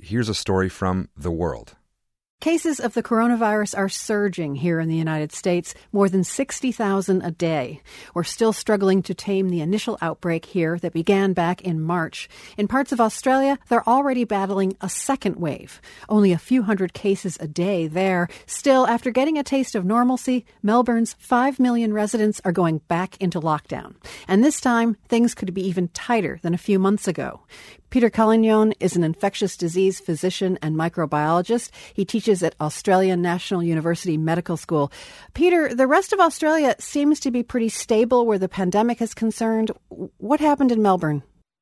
here's a story from The World. Cases of the coronavirus are surging here in the United States, more than 60,000 a day. We're still struggling to tame the initial outbreak here that began back in March. In parts of Australia, they're already battling a second wave. Only a few hundred cases a day there. Still, after getting a taste of normalcy, Melbourne's 5 million residents are going back into lockdown. And this time, things could be even tighter than a few months ago. Peter Collignon is an infectious disease physician and microbiologist. He teaches at Australian National University Medical School. Peter, the rest of Australia seems to be pretty stable where the pandemic is concerned. What happened in Melbourne?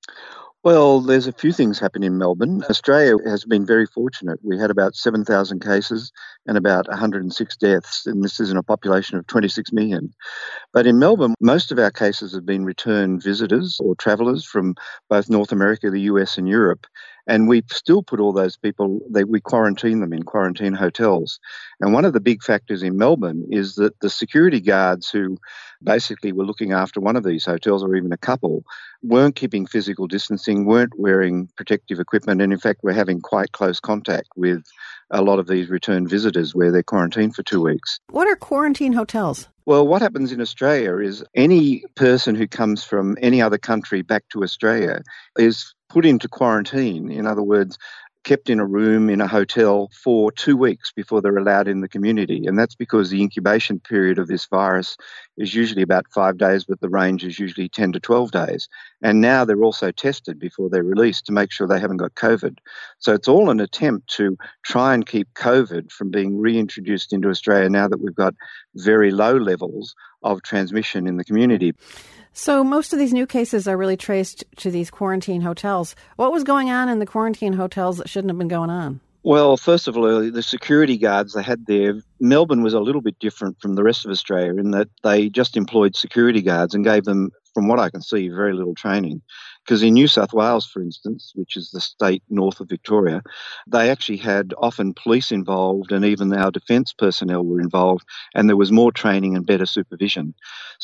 Well, there's a few things happening in Melbourne. Australia has been very fortunate. We had about 7,000 cases and about 106 deaths, and this is in a population of 26 million. But in Melbourne, most of our cases have been return visitors or travellers from both North America, the US and Europe. And we still put all those people, we quarantine them in quarantine hotels. And one of the big factors in Melbourne is that the security guards who basically were looking after one of these hotels, or even a couple, weren't keeping physical distancing, weren't wearing protective equipment, and in fact were having quite close contact with a lot of these return visitors where they're quarantined for 2 weeks. What are quarantine hotels? Well, what happens in Australia is any person who comes from any other country back to Australia is put into quarantine. In other words, kept in a room in a hotel for 2 weeks before they're allowed in the community. And that's because the incubation period of this virus is usually about 5 days, but the range is usually 10 to 12 days. And now they're also tested before they're released to make sure they haven't got COVID. So it's all an attempt to try and keep COVID from being reintroduced into Australia now that we've got very low levels of transmission in the community. So most of these new cases are really traced to these quarantine hotels. What was going on in the quarantine hotels that shouldn't have been going on? Well, first of all, the security guards they had there, Melbourne was a little bit different from the rest of Australia in that they just employed security guards and gave them, from what I can see, very little training. Because in New South Wales, for instance, which is the state north of Victoria, they actually had often police involved and even our defence personnel were involved, and there was more training and better supervision.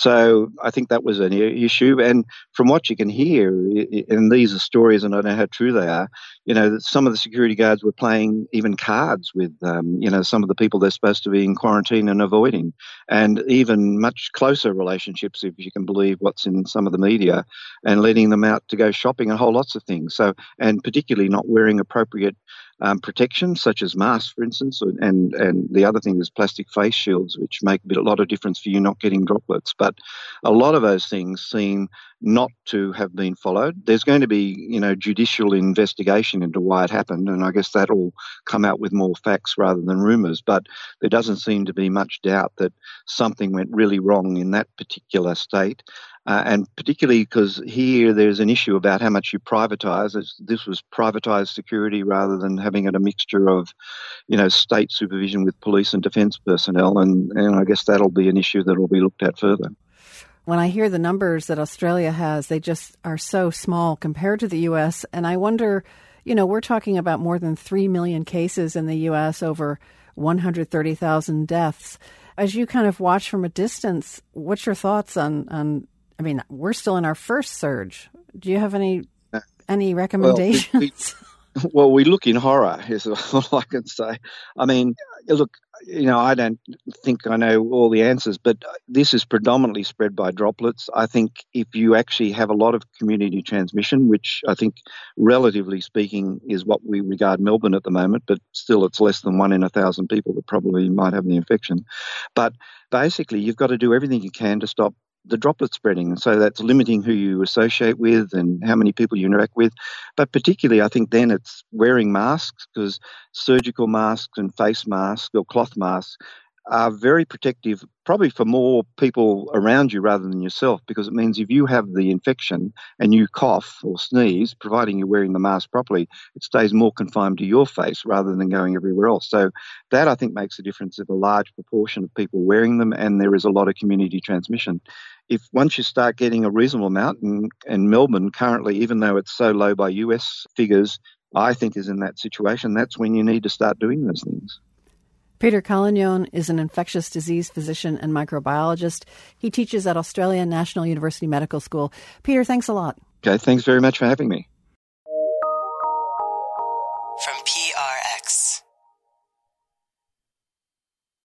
So I think that was an issue. And from what you can hear, and these are stories and I don't know how true they are, that some of the security guards were playing even cards with, some of the people they're supposed to be in quarantine and avoiding, and even much closer relationships, if you can believe what's in some of the media, and letting them out to go shopping and whole lots of things. So, and particularly not wearing appropriate protection, such as masks, for instance, and the other thing is plastic face shields, which make a lot of difference for you not getting droplets. But a lot of those things seem not to have been followed. There's going to be, judicial investigation into why it happened, and I guess that'll come out with more facts rather than rumours. But there doesn't seem to be much doubt that something went really wrong in that particular state. And particularly because here there's an issue about how much you privatise. This was privatised security rather than having it a mixture of, state supervision with police and defence personnel. And I guess that'll be an issue that will be looked at further. When I hear the numbers that Australia has, they just are so small compared to the U.S. And I wonder, we're talking about more than 3 million cases in the U.S., over 130,000 deaths. As you kind of watch from a distance, what's your thoughts on we're still in our first surge. Do you have any recommendations? Well, we look in horror, is all I can say. I mean, look, I don't think I know all the answers, but this is predominantly spread by droplets. I think if you actually have a lot of community transmission, which I think, relatively speaking, is what we regard Melbourne at the moment, but still it's less than 1 in 1,000 people that probably might have the infection. But basically, you've got to do everything you can to stop the droplet spreading. And so that's limiting who you associate with and how many people you interact with. But particularly, I think then it's wearing masks, because surgical masks and face masks or cloth masks are very protective, probably for more people around you rather than yourself, because it means if you have the infection and you cough or sneeze, providing you're wearing the mask properly, it stays more confined to your face rather than going everywhere else. So that, I think, makes a difference of a large proportion of people wearing them, and there is a lot of community transmission. If once you start getting a reasonable amount, and Melbourne currently, even though it's so low by US figures, I think is in that situation, that's when you need to start doing those things. Peter Collignon is an infectious disease physician and microbiologist. He teaches at Australian National University Medical School. Peter, thanks a lot. Okay, thanks very much for having me. From PRX.